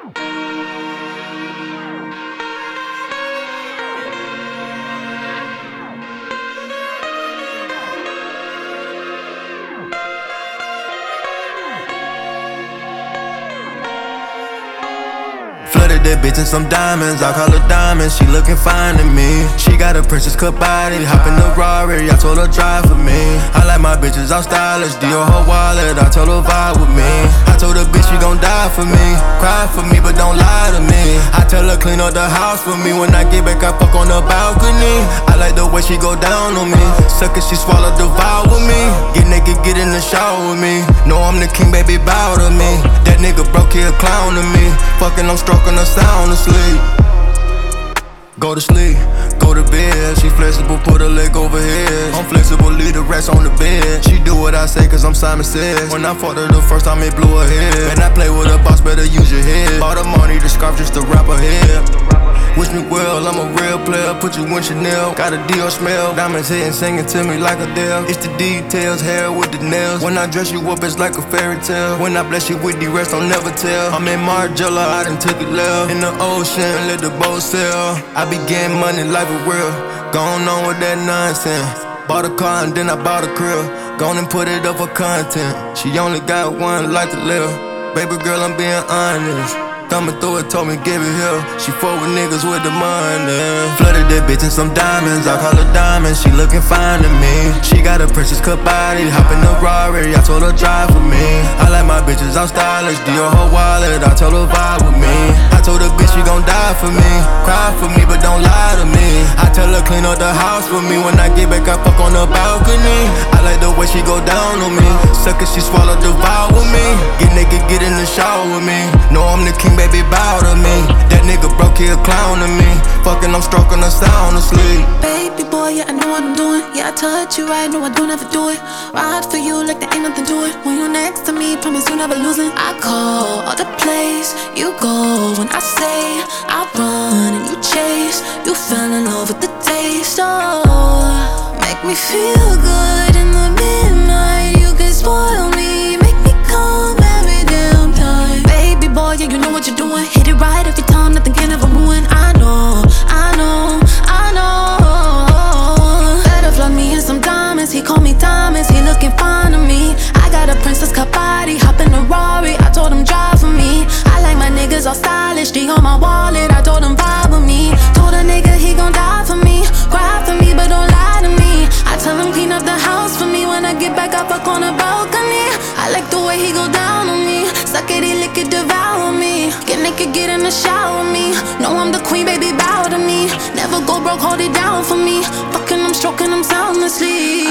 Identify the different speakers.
Speaker 1: Flooded that bitch in some diamonds, I call her diamonds, she looking fine to me. She got a princess cut body, hop in the Rari, I told her drive for me. I like my bitches all stylish, Dior her wallet, I told her vibe with me. I told her bitch she gon' die for me, cry for me but don't lie to me. I tell her clean up the house for me, when I get back I fuck on the balcony. I like the way she go down on me, suck it, she swallow, devour with me. Get naked, get in the shower with me, know I'm the king, baby, bow to me. That nigga broke, he a clown to me, fucking I'm stroking her sound asleep. Go to sleep, go to bed. She flexible, put her leg over here. I'm flexible, leave the rest on the bed. She do what I say cause I'm Simon Says. When I fought her the first time it blew her head. And I play with a boss, better use your head. Bought her money, the scarf just to wrap her head. Wish me well, I'm a real player. Put you in Chanel, got a Dior smell. Diamonds hitting, singing to me like Adele. It's the details, hair with the nails. When I dress you up, it's like a fairy tale. When I bless you with the rest, I'll never tell. I'm in Margiela, I done took it left. In the ocean, let the boat sail. I be getting money, life is real. Gone on with that nonsense. Bought a car and then I bought a crib. Gone and put it up for content. She only got one life to live. Baby girl, I'm being honest. Thumbing through it, told me give it here. She fuck with niggas with the money. Flooded that bitch in some diamonds, I call her diamonds, she looking fine to me. She got a princess cut body, hop in the Rari, I told her drive for me. I like my bitches, I'm stylish, Dior her wallet, I told her vibe with me. I told her bitch she gon' die for me, cry for me but don't lie to me. I tell her clean up the house for me, when I get back I fuck on the balcony. I like the way she go down on me, suck it, she swallow, devour with me. Get naked, get in the shower with me, know I'm the king, baby, bow to me. That nigga broke, he a clown to me, fucking I'm stroking her sound asleep.
Speaker 2: Baby boy, yeah, I know what I'm doing. Yeah, I touch you right, no, I don't ever do it. Ride for you like there ain't nothing to it. When you're next to me, promise you never losing. I call all the place you go. When I say I run and you chase, you fell in love with the taste. Oh, make me feel good in the midnight. You can spoil me, make me come every damn time. Baby boy, yeah, you know what you're doing. Hit it right every time, nothing can ever ruin. I know, I know, I know. Better flood me in some diamonds, he call me diamonds, he looking fine to me. I got a princess cut body, hop in a Rari, I told him drive for me. I like my niggas all stylish, D on my wallet, I told him vibe with me. Told a nigga he gon' die for me, cry for me but don't lie to me. I tell him clean up the house for me, when I get back I fuck on the balcony. I like the way he go down on me, suck it, he lick it, devour me. Get naked, get in the shower with me, know I'm the queen, baby, bow to me. Never go broke, hold it down for me, fucking I'm stroking, I'm soundlessly.